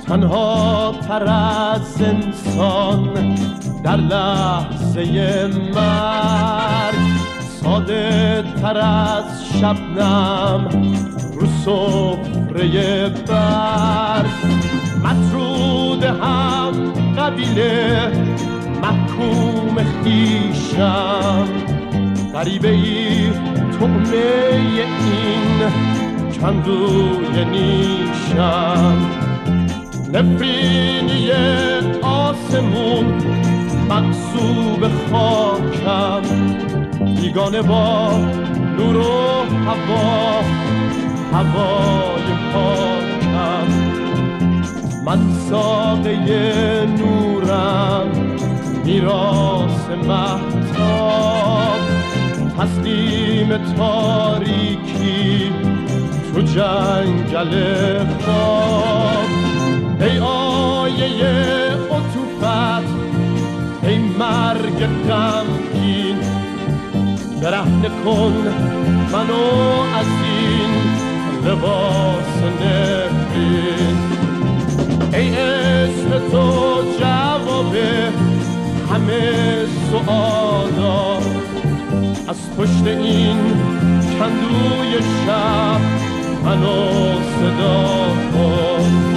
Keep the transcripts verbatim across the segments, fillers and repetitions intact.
تنها تر از انسان در لحظه مرگ، ساده تر از شبنم رو سفره برگ، مطرود هم قبیله محکوم خویشم، غریبه ای طعمه این کندوی نیشم، نفرینی آسمون مقصوب خاکم، بیگانه با نور و هوا هوای پاکم، من ساقه نورم میراث مهتاب، تسلیم تاریکی تو جنگل خواب، ای آیه عطوفت ای مرگ غمگین، برهنه کن منو از این لباس نفرین، ای اسم تو جواب همه سؤالا، از پشت این کندوی شب منو صدا کن.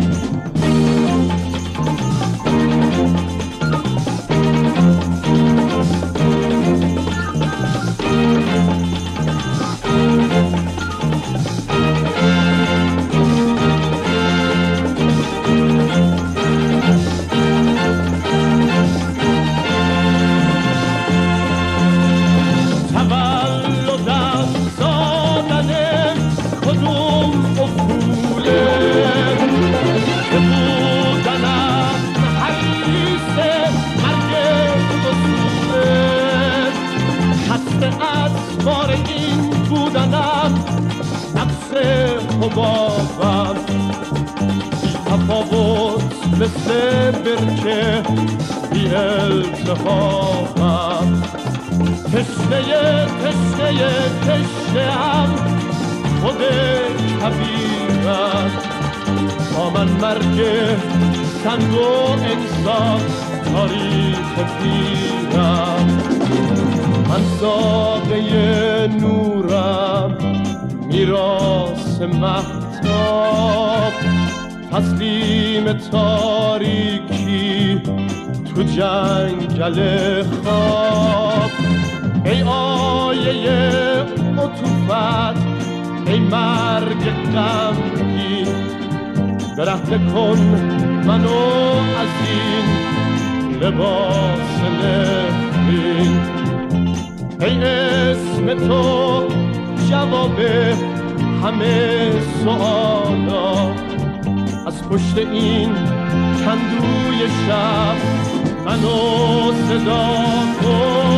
بار این بودنم نفس حبابم، بی تفاوت مثل برکه بی التهابم، تشنه تشنه تشنه هم خود کبیرم، با من مرگ سنگ و انسان تاریخ پیرم، من ساقه نورم میراث مهتاب، تسلیم تاریکی تو جنگل خواب، ای آیه عطوفت ای مرگ غمگین، برهنه کن منو از این لباس نفرین، ای اسم تو جواب همه سؤالا، از پشت این کندوی شب منو صدا کن.